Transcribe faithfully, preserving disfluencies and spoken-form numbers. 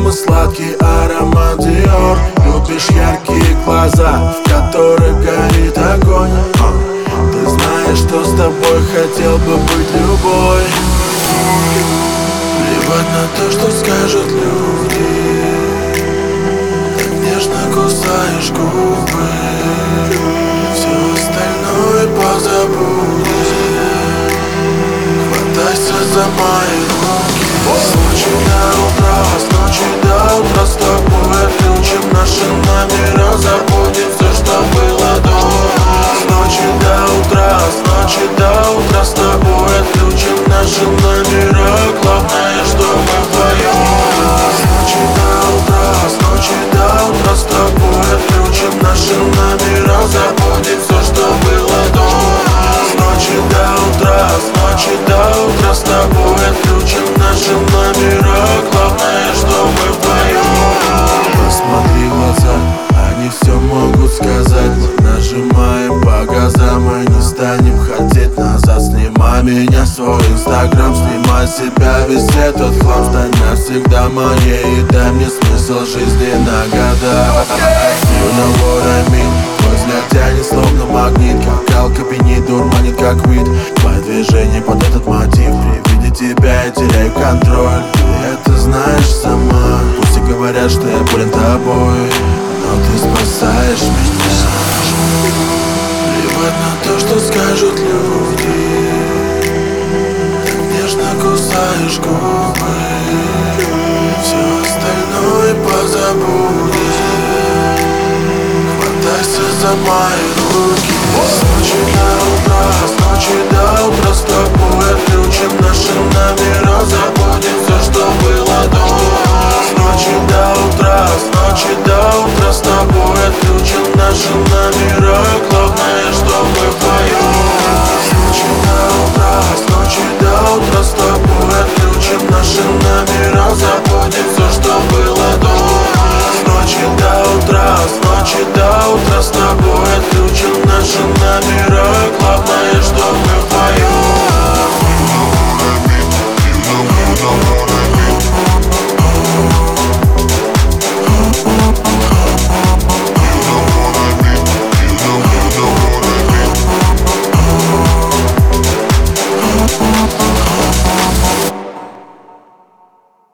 самый сладкий аромат Dior. Любишь яркие глаза, в которых горит огонь. Ты знаешь, что с тобой хотел бы быть любой. Плевать на то, что скажут люди. Так нежно кусаешь губы. Все остальное позабудешь. Хватайся за мои руки. С ночи до утра, с ночи до утра с тобой отключим наши номера. Забудем все, что было до. С ночи до утра, с ночи до утра с тобой отключим наши номера. Главное, что мы вдвоем. С ночи до утра, с ночи до утра с тобой отключим наши номера. Забудем все, что было до. С ночи до утра, с ночи до утра с тобой отключим наши номера. Главное, что мы вдвоем. Посмотри в глаза, они все могут сказать. Мы нажимаем по газам, мы не станем хотеть назад. Снимай меня в свой инстаграм, снимай с себя весь этот хлам. Стань навсегда моей и дай мне смысл жизни на года. You know what I mean. Твой взгляд тянет словно магнит, как галка пьянит, дурманит как вид. Твои движения под этот мотив, при виде тебя я теряю контроль. Ты это знаешь сама. Пусть и говорят, что я болен тобой, но ты спасаешь меня. Плевать на то, что скажут люди. Так нежно кусаешь губы. Все остальное позабудешь. Хватайся за мои руки.